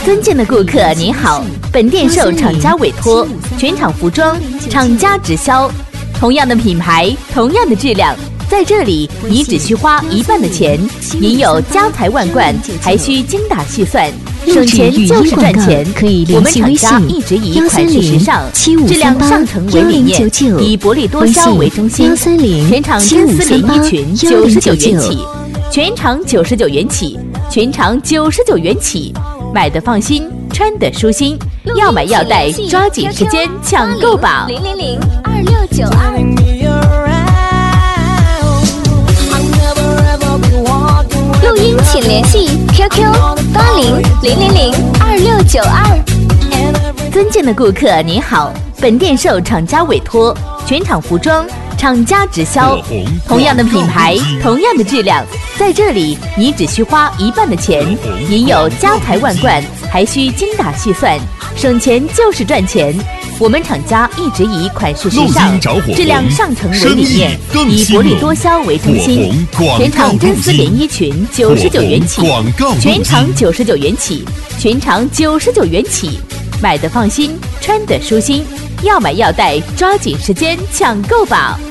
尊敬的顾客您好，本店受厂家委托，全场服装厂家直销，同样的品牌，同样的质量，在这里你只需花一半的钱，您有家财万贯，还需精打细算。省钱就是赚钱，我们厂家一直以款式时尚、质量上乘为理念，以薄利多销为中心。全场真丝连衣裙99元起，全场99元起，全场99元起，买的放心，穿的舒心。要买要带，抓紧时间抢购吧！0002692。 录音请联系 QQ 8000022692。 尊敬的顾客您好，本店受厂家委托，全场服装厂家直销，同样的品牌，同样的质量，在这里你只需花一半的钱，您有家财万贯，还需精打细算。省钱就是赚钱，我们厂家一直以款式时尚、质量上乘为理念，以薄利多销为中心。全场真丝连衣裙99元起，全场99元起，全场99元起，买的放心，穿的舒心。要买要带，抓紧时间抢购吧！